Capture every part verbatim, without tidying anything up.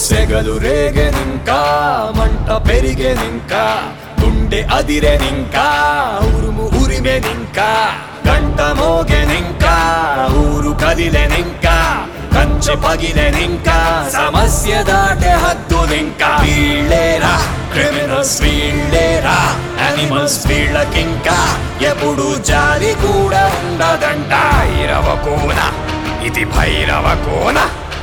సెగలు రేగెనింకా మంట పెరిగెనింకా గుండె అదిరెనింకా ఉరుము ఉరిమెనింకా గంట మోగెనింకా ఊరు కదిలెనింకా కంచె పగిలెనింకా సమస్య దాటే హద్దులింకా వీళ్ళేరా క్రిమినల్స్ వీళ్ళేరా యానిమల్స్ వీళ్ళకింకా ఎప్పుడు జాలి కూడా ఉండదంట భైరవ కోన ఇది భైరవ కోన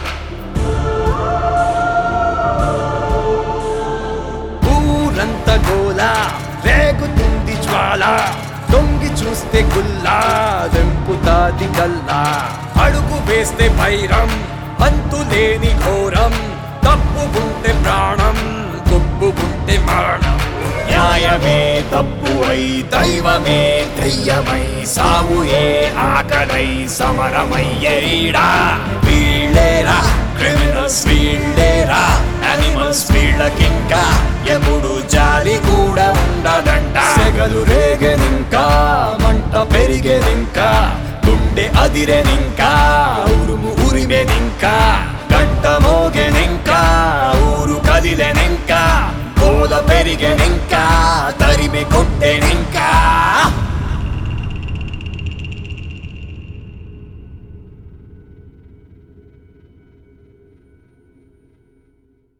ఊరంత గోలా రేగుతుంది జ్వాల దొంగి చూస్తే గుల్లా దెంపుతాది కల్లా అడుగు వేస్తే భైరం అంతులేని ఘోరం తప్పుకుంటే ప్రాణం కొప్పుకుంటే మరణం న్యాయమే తప్పు అయి దైవమే దయ్యమై సావుయే ఆకలై సమరమయ్యేడా వీళ్ళేరా క్రిమినల్స్ వీళ్ళేరా యానిమల్స్ వీళ్ళకింకా ఎప్పుడు జాలి కూడా ఉండదంట సెగలు రేగెనింకా మంట పెరిగెనింకా గుండె అదిరెనింకా ఉరుము ఉరిమెనింకా గంట మోగెనింకా ఊరు కదిలెనింకా కోల పెరిగెనింకా తరిమి కొట్టు